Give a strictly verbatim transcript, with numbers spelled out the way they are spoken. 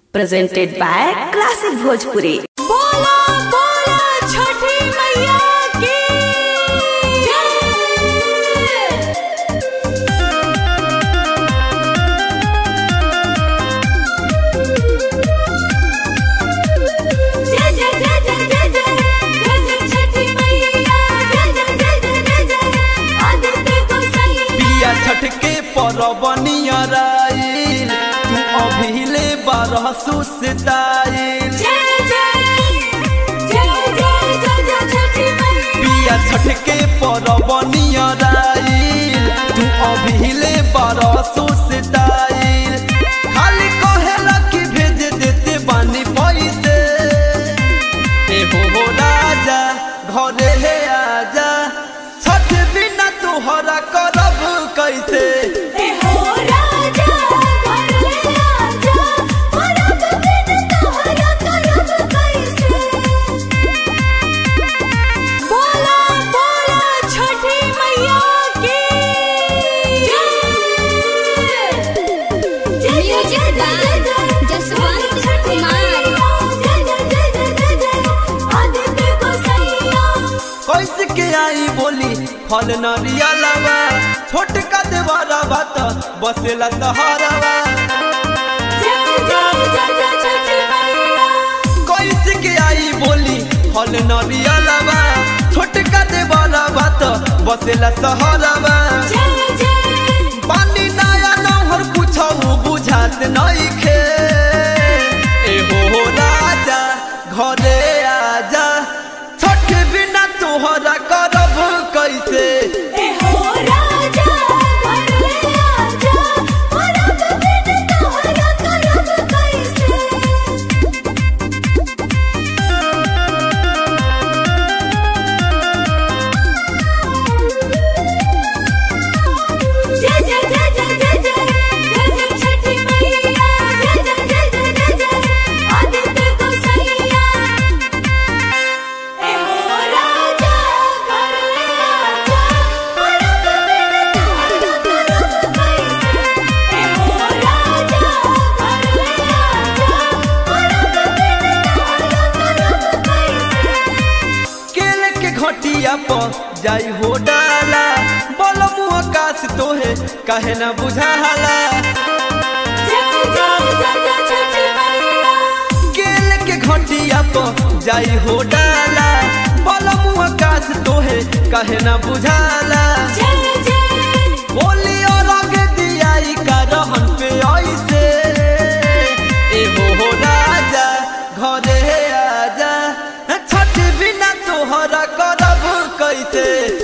presented by Classic Bhojpuri. बोला बोला छठी मैया की जय जय जय जय जय जय जय जय छठी मैया जय जय जय जय जय जय आदित्य को सही पिया छठ के परबनिया राइल तू अभिले बारह सुसताइल जय जय जय जय जय जय छठी मैया पिया छठ के परबनिया राइल तू अभिले बारह सुसताइल खाली कहेला कि भेज देते बानी पैसे ए हो हो राजा घरे हे आजा छठ बिना तोहरा करब कैसे ए हो राजा घरे आजा परब बिन तोहरा करब कैसे बोला बोला छठी मैया की जय जय जय जय जय जसवंत कुमार जय जय जय जय जय जय आदित्य को सैया कैसे के आई बोली फल नरिया लावा छोटका देवारा बात बसेला सहारावा जय जय जय जय छठी मैया कैसे के आई बोली फल नरिया लावा छोटका देवारा बात बसेला सहारावा जय जय पानी नया नहर कुछौ बुझात नइखे ए हो हो राजा घरे आजा छठ बिना तोहरा करब कैसे ए हो राजा घरे आजा परब बिन तोहरा करब कैसे जय जय जय जय जय जय जय जय छठी मैया जय जय जय जय जय जय आदित्य को सैया ए हो राजा घरे आजा परब बिन तोहरा करब कैसे ए हो राजा घरे आजा परब बिन तोहरा करब कैसे केले के घटिया पर जाई हो डाला बोलमु आकाश तोहे काहे ना बुझाला जय जय जय जय छठी मैया केले के घटिया पर जाई हो डाला बोलमु आकाश तोहे काहे ना बुझाला जय जय बोली और आगे दियाई का रहन पे ऐसे ए हो हो राजा घरे आजा छठ बिना तोहरा करब कैसे